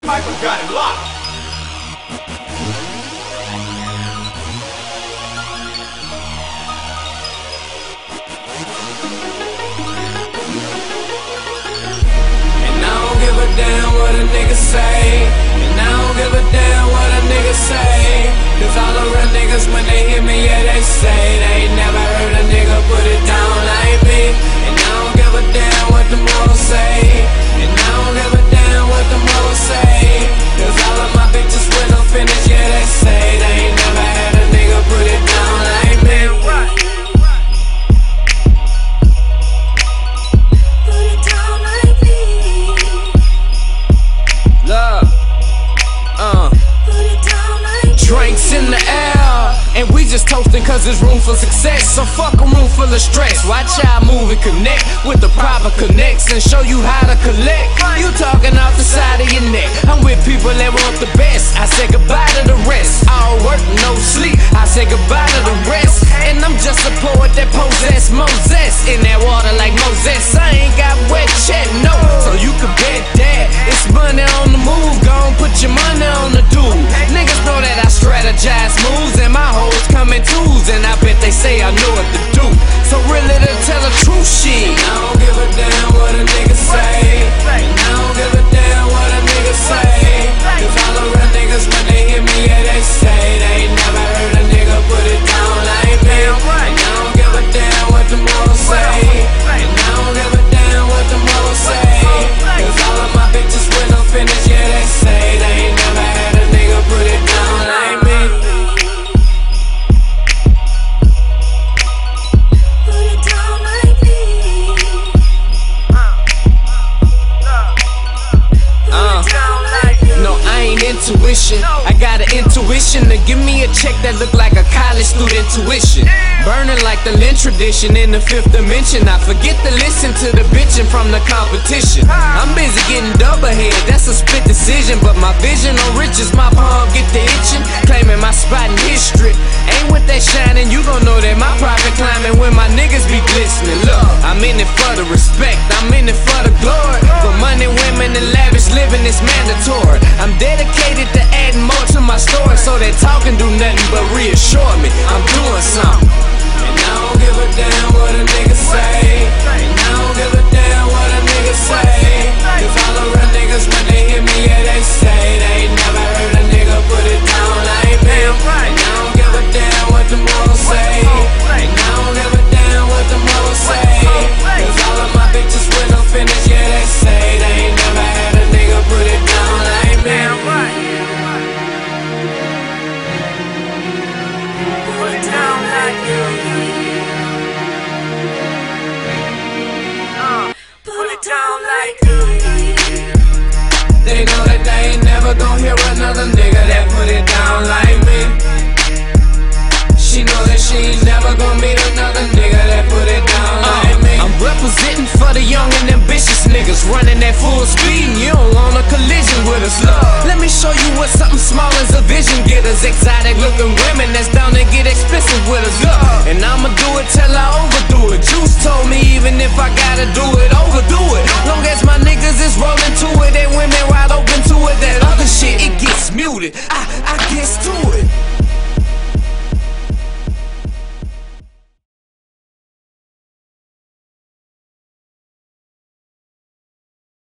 Piper's got it locked. And I don't give a damn what a nigga say. And I don't give a damn what a nigga say. Cause all the real niggas when they hear me, yeah, they say they ain't never heard a nigga put it down like me. And I don't give a damn what the morals say. And I don't give a damn what the morals say. Cause all of my bitches with no finish, yeah, they say they ain't never had a nigga put it down like me. Put it down like me. Love, Put it down like me. drinks in the air, and we just toasting cause it's room for success. So fuck a room full of stress. Watch how I move and connect with the proper connects and show you how to collect. You talking off the side of your neck. I'm with people that want the best. I say goodbye to the rest. All work, no sleep. I say goodbye to the rest. And I'm just a poet that possess Moses in that water like Moses. I ain't got wet check, no. So you can bet that it's money on the move. Gon' put your money on the dude. Niggas know that I strategize moves and my hoes come in twos. And I bet they say I know what to do. So really to tell the truth, shit, I don't give a damn what a nigga say. And I don't give a damn what a nigga say. Cause all the real niggas when they hear me, yeah, they say they ain't never heard a nigga put it down like me. And I don't give a damn what the morals say. And I don't give a damn what the morals say. Cause all of my bitches with no finish, yeah, they say they ain't never had a nigga put it down like me. Put it down like me. No, I ain't intuition. I got an intuition to give me a check that look like a college student tuition. Burning like the Lynch tradition in the fifth dimension. I forget to listen to the bitching from the competition. I'm busy getting double head, that's a split decision. But my vision on riches, my palm get the itching. Claiming my spot in history. Ain't with that shining, you gon' know that my profit climbing when my niggas be glistening. Look, I'm in it for the respect, I'm in it for the glory. For money, women, and lavish living is mandatory. I'm dedicated to adding more to my story, so that talking do nothing but reassure me I'm doing something. And I don't give a damn what a nigga say. And I don't give a damn what a nigga say. Cause all the real niggas when they hear me, yeah, they say they ain't never heard a nigga put it down like me. And I don't give a damn what the morals say. And I don't give a damn what the morals say. Cause all of my bitches with no finish, yeah, they say they ain't never had a nigga put it down like me. Put it down like me. Put it down like me. They know that they ain't never gon' hear another nigga that put it down like me. She know that she ain't never gon' meet another nigga that put it down like me. I'm representing for the young and ambitious niggas running at full speed, and you don't want a collision with us. Look, let me show you what something small as a vision get us. Exotic looking women that's down to get explicit with us. Look, and I'ma do it till I overdo it. Juice told me even if I gotta do it, overdo it. Long as my niggas is rolling to it, and women wide open to it. That other shit, it gets muted. I gets to